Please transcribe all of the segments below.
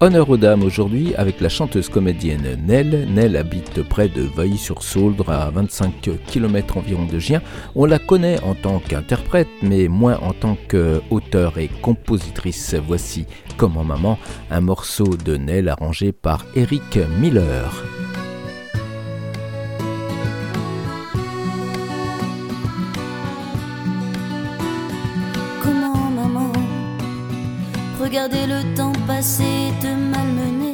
Honneur aux dames aujourd'hui avec la chanteuse comédienne Nell. Nell habite près de Vailly-sur-Sauldre, à 25 km environ de Gien. On la connaît en tant qu'interprète, mais moins en tant qu'auteure et compositrice. Voici Comment Maman, un morceau de Nell arrangé par Eric Miller. Comment maman, regarder le temps passer te malmener.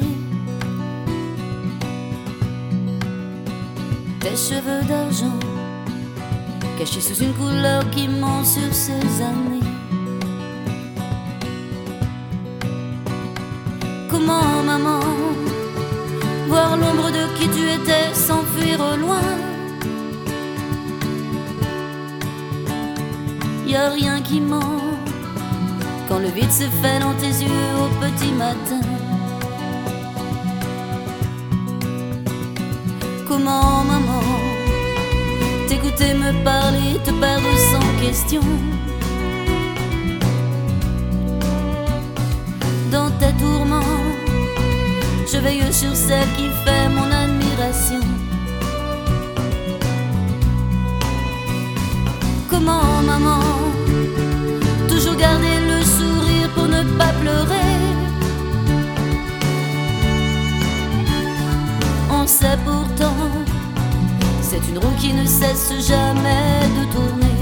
Tes cheveux d'argent cachés sous une couleur qui ment sur ces années. Comment maman, voir l'ombre de qui tu étais s'enfuir au loin. Y a rien qui ment quand le vide se fait dans tes yeux au petit matin. Comment maman, t'écouter me parler, te perdre sans question. Dans tes tourments, je veille sur celle qui fait mon admiration. Comment maman, toujours garder le sourire pour ne pas pleurer. On sait pourtant, c'est une roue qui ne cesse jamais de tourner.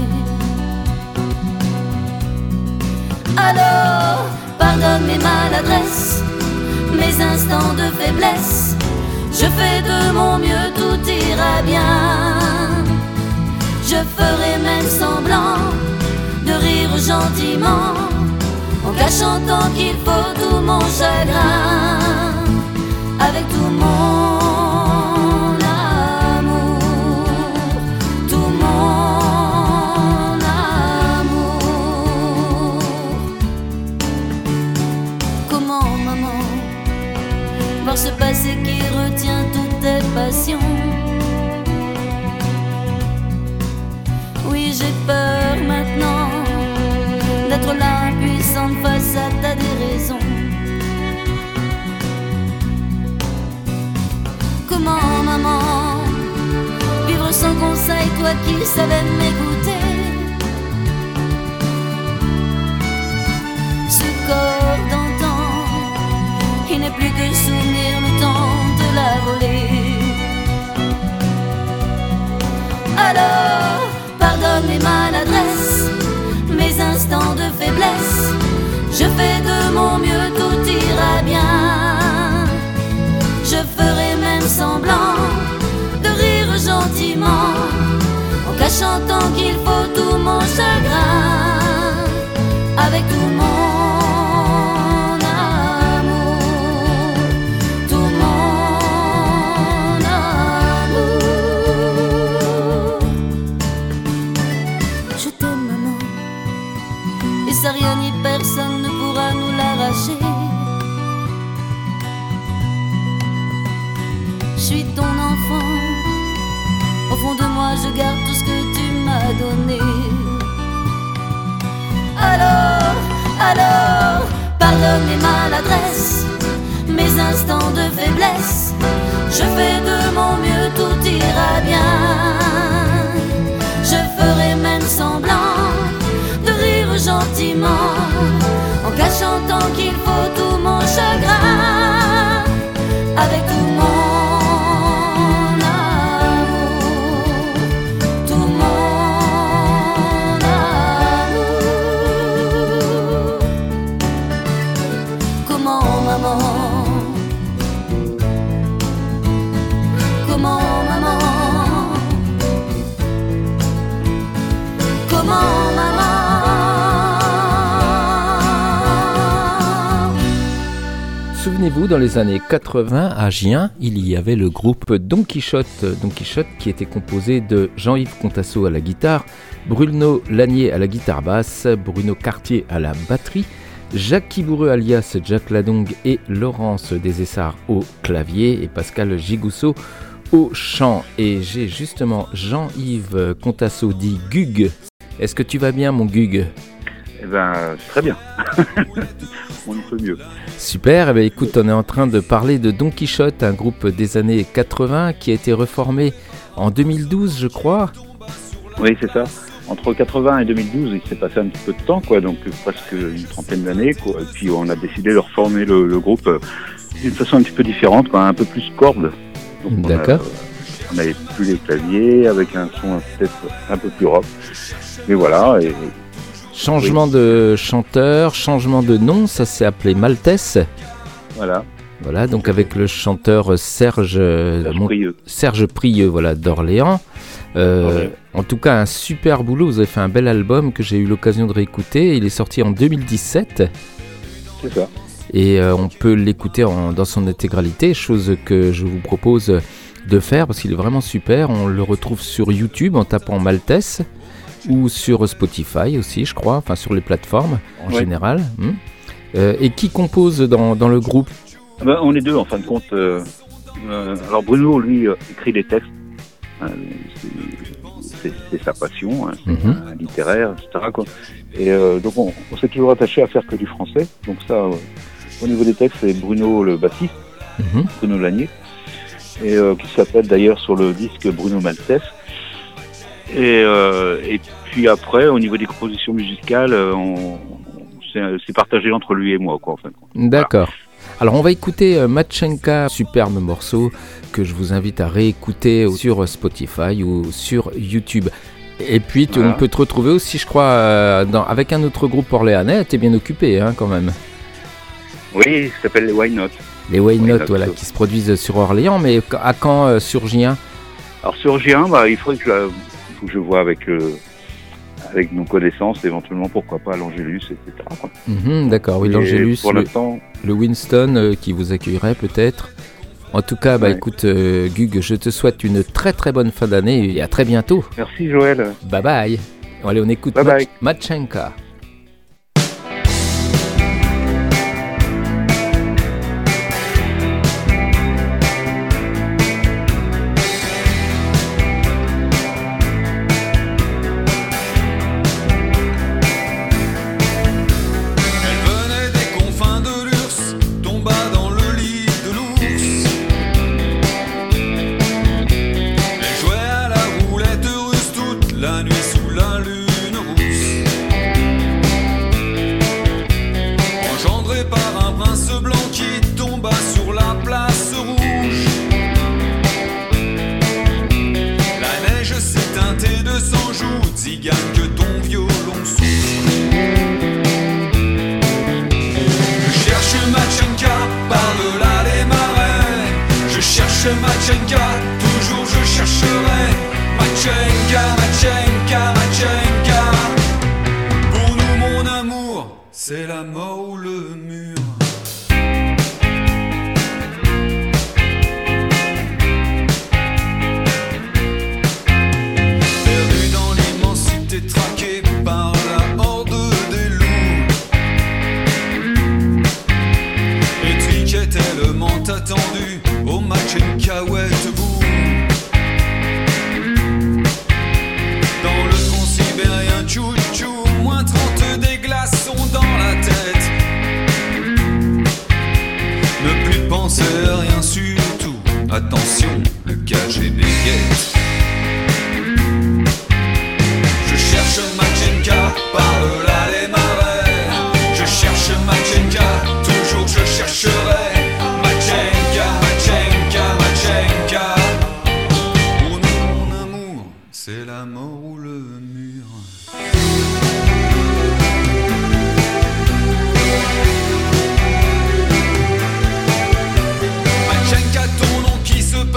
Alors, pardonne mes maladresses, mes instants de faiblesse. Je fais de mon mieux, tout ira bien. Je ferai même semblant de rire gentiment, en cachant tant qu'il faut tout mon chagrin, avec tout mon amour, tout mon amour. Comment maman, voir ce passé qui retient toutes tes passions. Oui, j'ai peur maintenant d'être là, impuissante face à ta déraison. Comment maman, vivre sans conseil, toi qui savais m'écouter. Ce corps d'antan, il n'est plus que souvenir, le temps te l'a volé. Alors, pardonne mes maladresses, mes instants de faiblesse. Je fais de mon mieux, tout ira bien. Je ferai même semblant de rire gentiment, en cachant tant qu'il faut tout mon chagrin, avec tout mon amour, tout mon amour. Je t'aime maman, et ça rien ni personne ne pourra nous l'arracher. Je suis ton enfant, au fond de moi je garde tout ce que tu m'as donné. Alors, pardonne mes maladresses, mes instants de faiblesse. Je fais de mon mieux, tout ira bien. Je ferai même semblant de rire gentiment, en cachant tant qu'il faut tout mon chagrin, avec tout mon Souvenez-vous, dans les années 80, à Gien, il y avait le groupe Don Quichotte. Don Quichotte qui était composé de Jean-Yves Contasso à la guitare, Bruno Lanier à la guitare basse, Bruno Cartier à la batterie, Jacques Kiboureux alias Jack Ladong et Laurence Desessarts au clavier et Pascal Gigousseau au chant. Et j'ai justement Jean-Yves Contasso dit Gug. Est-ce que tu vas bien mon Gug ? Eh ben, très bien. On ne peut mieux. Super, eh bien, écoute, on est en train de parler de Don Quichotte, un groupe des années 80 qui a été reformé en 2012, je crois. Oui, c'est ça. Entre 80 et 2012, il s'est passé un petit peu de temps, quoi, donc presque une trentaine d'années, quoi. Et puis on a décidé de reformer le groupe d'une façon un petit peu différente, quoi, un peu plus corde. Donc, d'accord. On n'avait plus les claviers, avec un son peut-être un peu plus rock. Mais voilà. Et changement de chanteur, changement de nom, ça s'est appelé Maltès. Voilà. Voilà, donc avec le chanteur Serge Prieux, voilà, d'Orléans. En tout cas, un super boulot. Vous avez fait un bel album que j'ai eu l'occasion de réécouter. Il est sorti en 2017. C'est ça. Et on peut l'écouter dans son intégralité, chose que je vous propose de faire parce qu'il est vraiment super. On le retrouve sur YouTube en tapant Maltès ou sur Spotify aussi, je crois, enfin sur les plateformes en général. Et qui compose dans le groupe? On est deux en fin de compte. Alors Bruno, lui, écrit des textes. C'est sa passion, littéraire, etc., quoi. Et donc on s'est toujours attaché à faire que du français. Donc ça, au niveau des textes, c'est Bruno le bassiste, Bruno Lanier, et qui s'appelle d'ailleurs sur le disque Bruno Maltès. Et puis après, au niveau des compositions musicales, c'est partagé entre lui et moi, quoi, en fait. D'accord. Voilà. Alors on va écouter Matchenka, superbe morceau que je vous invite à réécouter sur Spotify ou sur YouTube. Et puis on peut te retrouver aussi, je crois, avec un autre groupe orléanais. T'es bien occupé, hein, quand même. Oui, ça s'appelle les Why Not. Les Why Not, voilà, qui se produisent sur Orléans, mais à quand sur Gien? Alors sur Gien, il faut que je vois avec nos connaissances, éventuellement, pourquoi pas l'Angélus, etc. D'accord, oui, l'Angélus, pour l'instant, le Winston qui vous accueillerait peut-être. En tout cas, écoute, Gug, je te souhaite une très très bonne fin d'année et à très bientôt. Merci Joël. Bye bye. Allez, on écoute Matchenka. Matchenka, toujours je chercherai Matchenka. Pour nous mon amour, c'est la mort ou le mur. Perdu dans l'immensité, traqué par la horde des loups. Étriquet tellement attendu au Matchenka, ouais, debout. Dans le transsibérien, tchou-tchou, moins 30 des glaçons dans la tête. Ne plus penser à rien surtout. Attention, le KGB guette. Je cherche Matchenka, par-delà les marais. Je cherche Matchenka, toujours je chercherai. C'est la mort ou le mur. Matchenka, ton nom qui se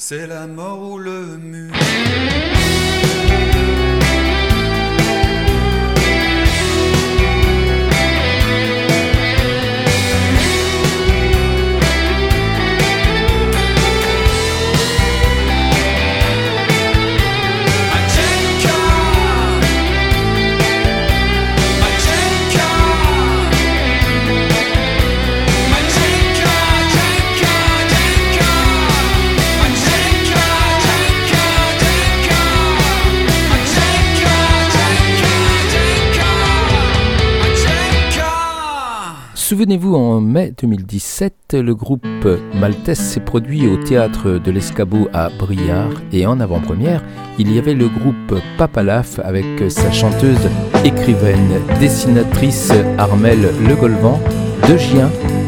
c'est la mort ou le mur. Souvenez-vous, en mai 2017, le groupe Maltese s'est produit au théâtre de l'Escabeau à Briare et en avant-première, il y avait le groupe Papalaf avec sa chanteuse, écrivaine, dessinatrice Armelle Le Golvan de Gien.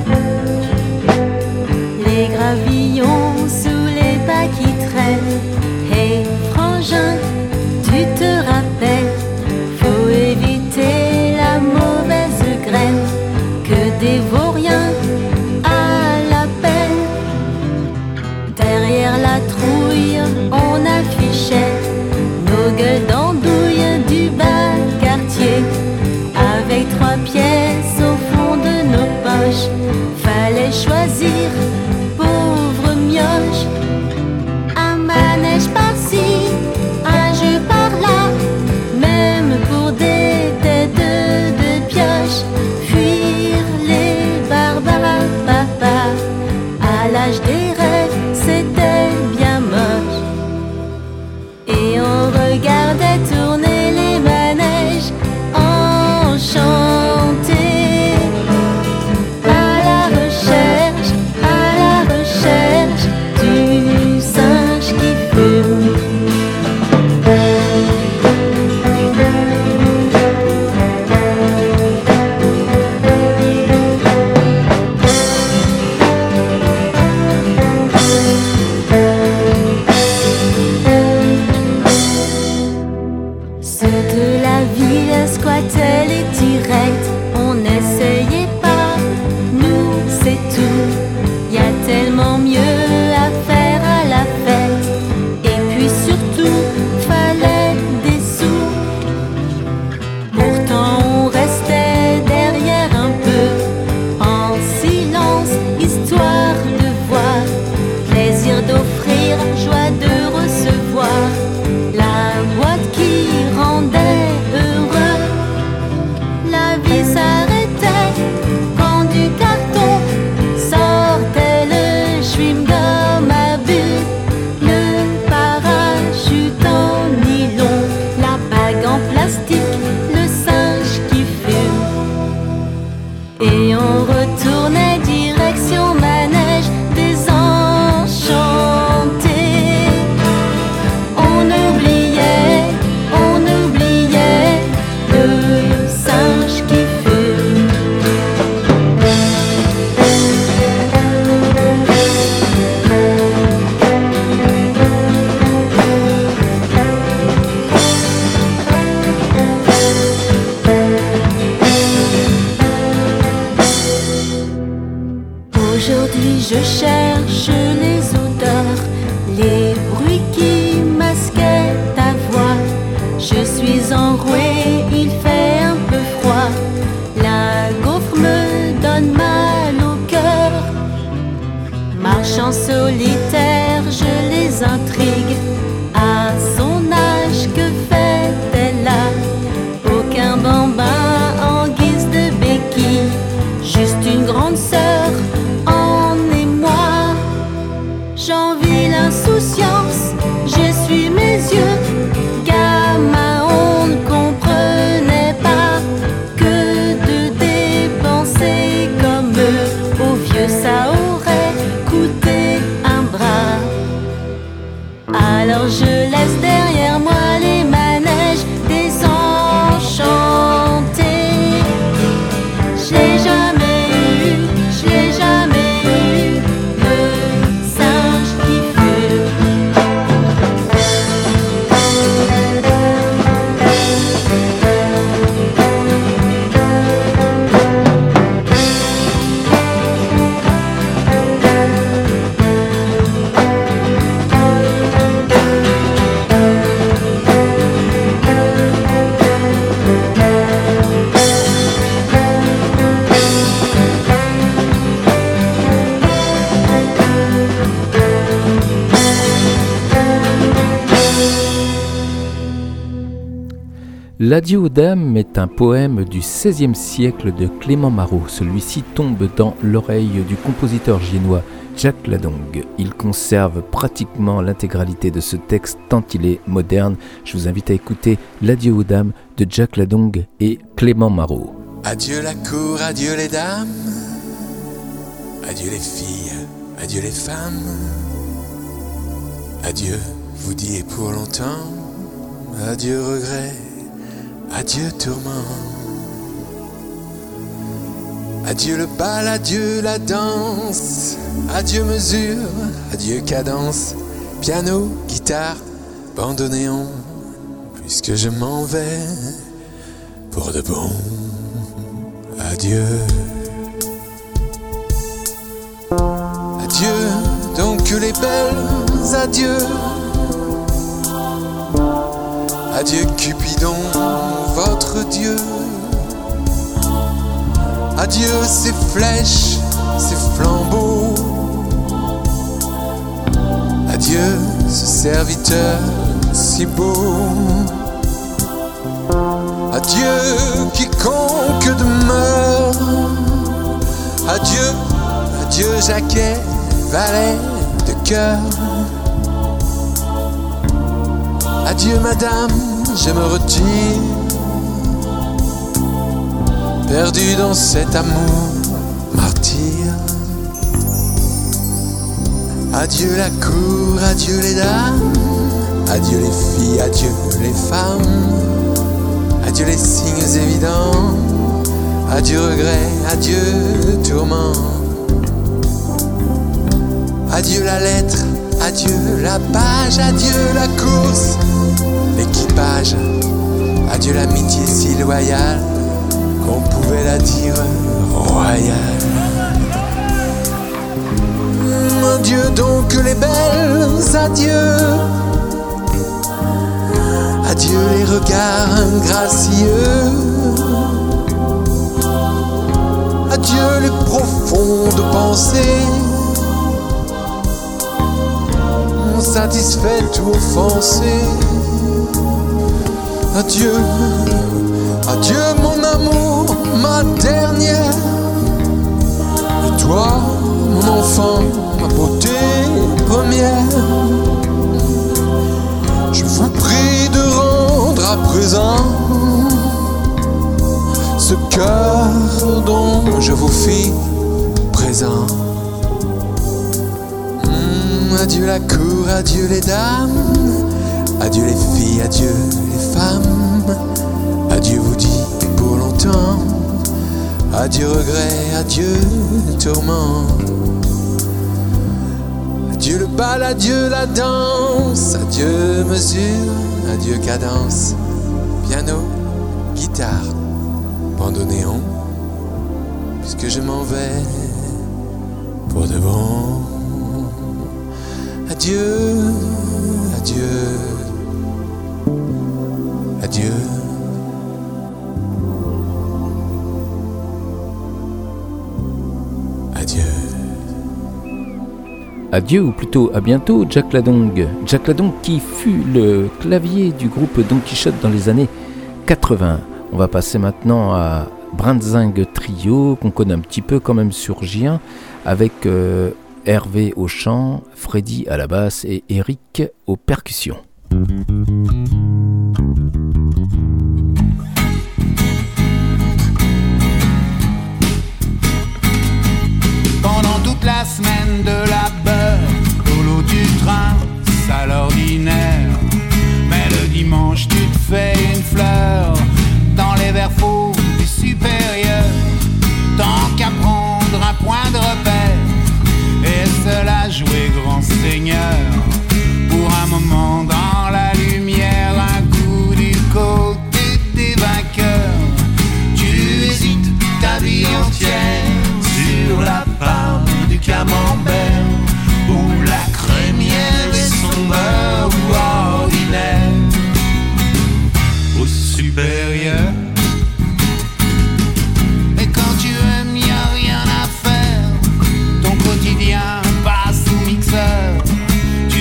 Les gravillons sous les pas qui traînent, hey frangin, tu te rappelles, faut éviter la mauvaise graine. Que des vauriens à la peine. Derrière la trouille, on affichait nos gueules d'andouille du bas quartier. Avec 3 pièces au fond de nos poches, fallait choisir, pauvre mioche. Un manège par-ci, un jeu par-là, même pour des têtes de pioche. Fuir les barbares, papa, à l'âge des rêves, c'était bien moche. Et on regardait tourner les manèges, enchantés. À la recherche du singe qui fume. Squattait les tirettes, on n'essayait pas, nous c'est tout. Y a tellement mieux à faire à la fête, et puis surtout, fallait des sous. Pourtant on restait derrière un peu, en silence, histoire de voir, plaisir d'offrir, joie de recevoir, la boîte qui rendait heureux. La vie s'arrêtait quand du carton sortait le chewing-gum à but, le parachute en nylon, la bague en plastique, le singe qui fume. Et on retournait direction manège désenchanté. On oubliait le singe qui fume. Aujourd'hui je cherche les odeurs, les bruits qui masquaient ta voix. Je suis enrouée, il fait un peu froid, la gaufre me donne mal au cœur. Marchant solitaire, je les intrigue. À son âge, que fait-elle là? Aucun bambin en guise de béquille, juste une grande sœur en émoi. J'envie l'insouciance, j'essuie mes yeux. Gamin, on ne comprenait pas que de dépenser comme eux, aux vieux ça aurait coûté un bras. Alors je laisse derrière moi les manèges désenchantés. Je l'ai jamais eu, le singe qui fume. L'Adieu aux dames est un poème du XVIe siècle de Clément Marot. Celui-ci tombe dans l'oreille du compositeur génois Jack Ladong. Il conserve pratiquement l'intégralité de ce texte tant il est moderne. Je vous invite à écouter L'Adieu aux dames de Jack Ladong et Clément Marot. Adieu la cour, adieu les dames, adieu les filles, adieu les femmes, adieu, vous dis et pour longtemps, adieu regret, adieu tourment, adieu le bal, adieu la danse, adieu mesure, adieu cadence, piano, guitare, bandoneon, puisque je m'en vais pour de bon. Adieu. Adieu, donc les belles, adieu. Adieu Cupidon, votre Dieu. Adieu ces flèches, ces flambeaux. Adieu ce serviteur si beau. Adieu quiconque demeure. Adieu, adieu Jacquet, valet de cœur. Adieu madame, je me retire, perdu dans cet amour martyr. Adieu la cour, adieu les dames, adieu les filles, adieu les femmes. Adieu les signes évidents, adieu regret, adieu tourment. Adieu la lettre, adieu la page, adieu la course, l'équipage. Adieu l'amitié si loyale qu'on pouvait la dire royale. Adieu donc les belles, adieu. Adieu les regards gracieux. Adieu les profondes pensées, satisfait ou offensé. Adieu, adieu mon amour, ma dernière. Et toi, mon enfant, ma beauté première. Je vous prie de rendre à présent ce cœur dont je vous fis présent. Adieu la cour, adieu les dames, adieu les filles, adieu les femmes. Adieu vous dit pour longtemps, adieu regret, adieu tourment. Adieu le bal, adieu la danse, adieu mesure, adieu cadence, piano, guitare, bandoneon, puisque je m'en vais pour de bon. Adieu, adieu, adieu. Adieu. Adieu, ou plutôt à bientôt, Jack Ladong. Jack Ladong qui fut le clavier du groupe Don Quichotte dans les années 80. On va passer maintenant à Brandzingue Trio, qu'on connaît un petit peu quand même sur Gien, avec Hervé au chant, Freddy à la basse et Eric aux percussions. Pendant toute la semaine de labeur, au lot du train, à l'ordinaire. Mais le dimanche tu te fais une fleur dans les verres faux du supérieur. Tant qu'à prendre un point de repère et cela jouer grand seigneur. Pour un moment dans la lumière, un coup du côté des vainqueurs. Tu hésites ta vie entière sur la part du camembert ou la crémière des sombres ou ordinaire. Au supérieur. Et quand tu aimes, y a rien à faire. Ton quotidien passe au mixeur.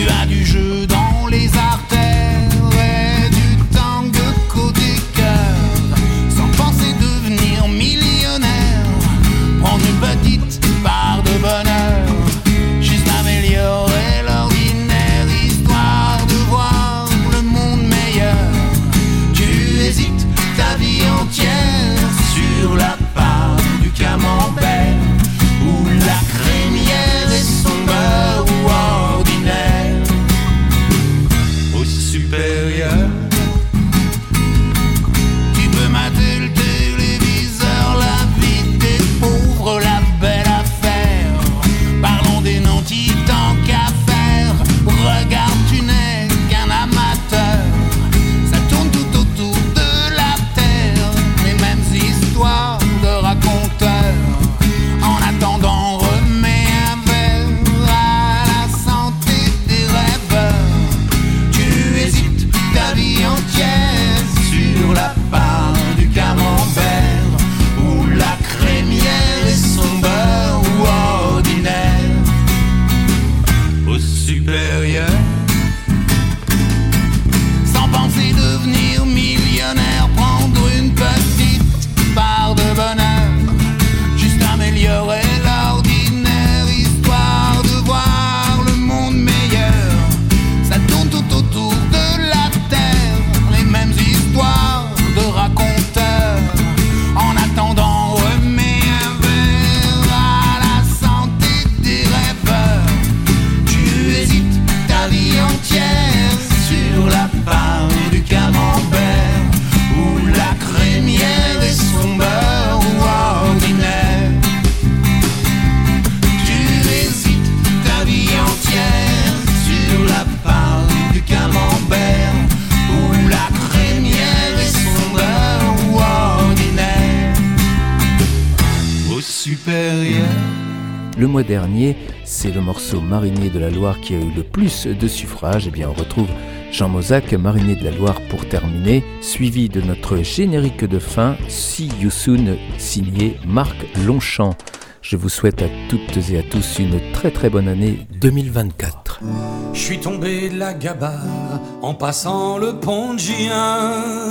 le mois dernier. C'est le morceau Marinier de la Loire qui a eu le plus de suffrages. Eh bien, on retrouve Jean Mozac, Marinier de la Loire pour terminer, suivi de notre générique de fin, See You Soon, signé Marc Longchamp. Je vous souhaite à toutes et à tous une très très bonne année 2024. Je suis tombé de la gabarre en passant le pont de Gien.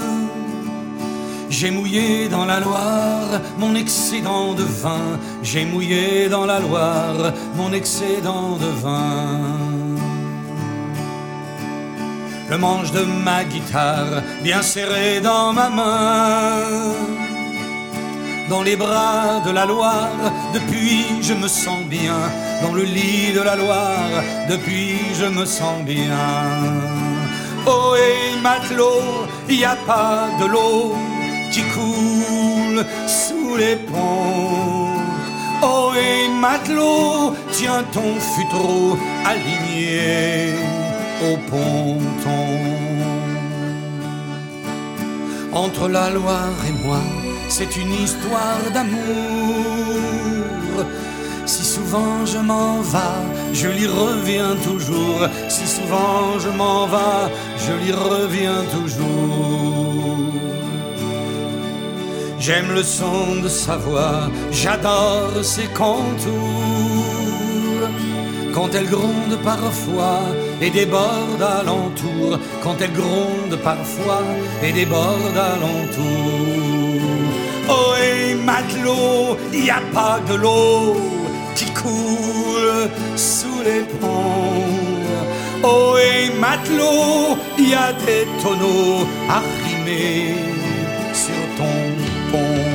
J'ai mouillé dans la Loire mon excédent de vin. J'ai mouillé dans la Loire mon excédent de vin. Le manche de ma guitare bien serré dans ma main. Dans les bras de la Loire, depuis je me sens bien. Dans le lit de la Loire, depuis je me sens bien. Oh et matelot, y a pas de l'eau qui coule sous les ponts. Oh et matelot, tiens ton futreau aligné au ponton. Entre la Loire et moi, c'est une histoire d'amour. Si souvent je m'en vais, je l'y reviens toujours. Si souvent je m'en vais, je l'y reviens toujours. J'aime le son de sa voix, j'adore ses contours. Quand elle gronde parfois et déborde alentour. Quand elle gronde parfois et déborde alentour. Oh et matelot, y a pas de l'eau qui coule sous les ponts. Oh et matelot, y a des tonneaux arrimés sur ton pont.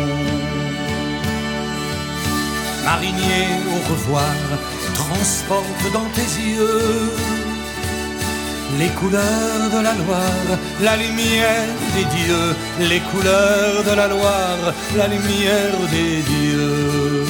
Marinier, au revoir, transporte dans tes yeux les couleurs de la Loire, la lumière des dieux. Les couleurs de la Loire, la lumière des dieux.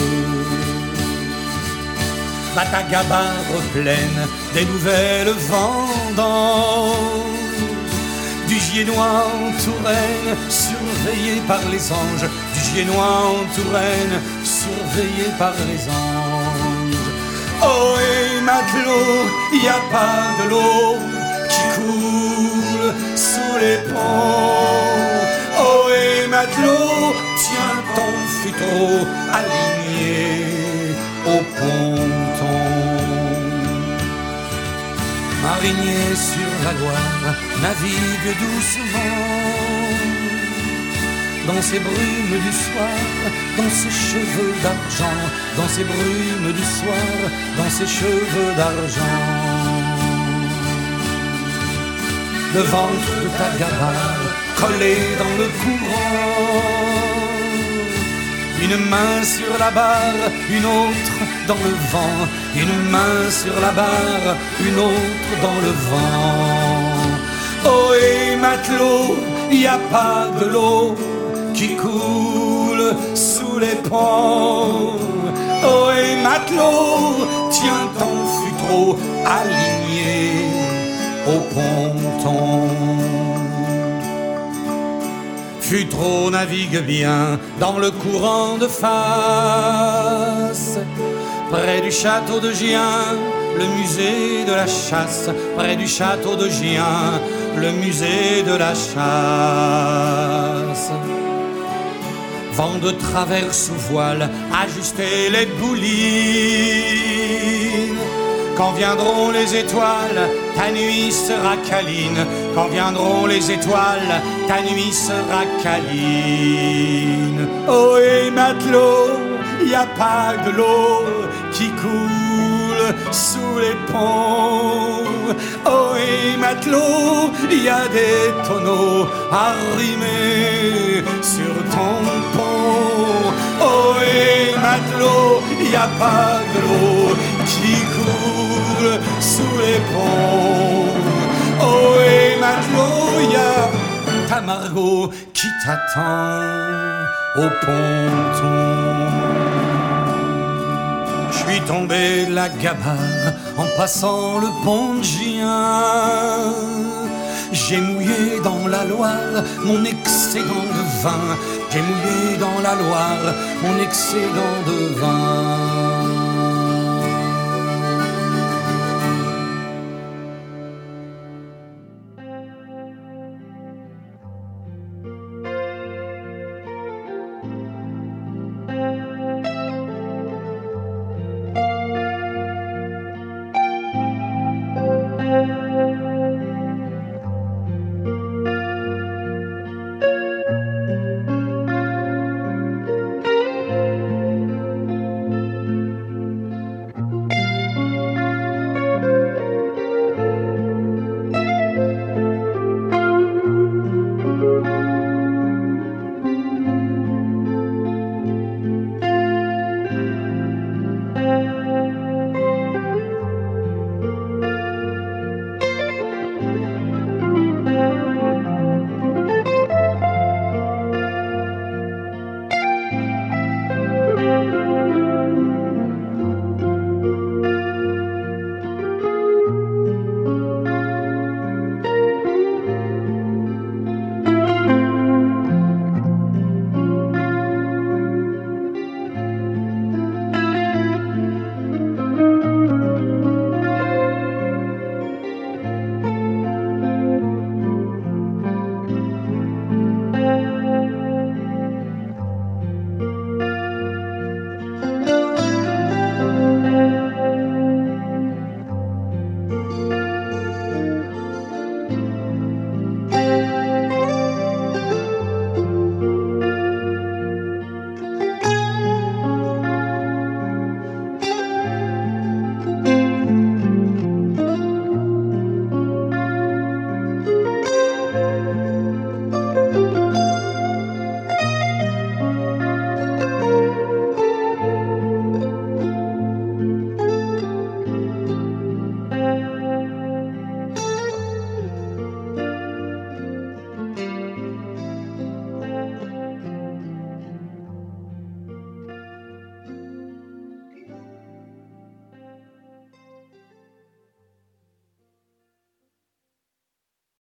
Va ta gabarre pleine des nouvelles vendanges, du Giennois en Touraine, surveillé par les anges. Du Giennois en Touraine, surveillé par les anges. Oh et matelot, y a pas de l'eau qui coule sous les ponts. Oh et matelot, tiens ton futreau aligné au ponton. Marinier sur la Loire, navigue doucement dans ces brumes du soir, dans ces cheveux d'argent. Dans ces brumes du soir, dans ces cheveux d'argent. Le ventre de ta gabarre collé dans le courant. Une main sur la barre, une autre dans le vent. Une main sur la barre, une autre dans le vent. Oh et matelot, y a pas de l'eau qui coule sous les ponts. Oh et matelot, tiens ton futreau aligné au ponton. Futreau navigue bien dans le courant de face. Près du château de Gien, le musée de la chasse. Près du château de Gien, le musée de la chasse. Vent de travers sous voile, ajustez les boulines. Quand viendront les étoiles, ta nuit sera câline. Quand viendront les étoiles, ta nuit sera câline. Oh et matelot, y a pas de l'eau qui coule sous les ponts. Oh et matelot, y a des tonneaux arrimés sur ton pont. Oh et matelot, y a pas de l'eau qui coule sous les ponts. Oh et matelot, y a ta Margot qui t'attend au ponton. Je suis tombé de la gabarre en passant le pont de Gien. J'ai mouillé dans la Loire mon excédent de vin. J'ai mouillé dans la Loire mon excédent de vin. Thank you.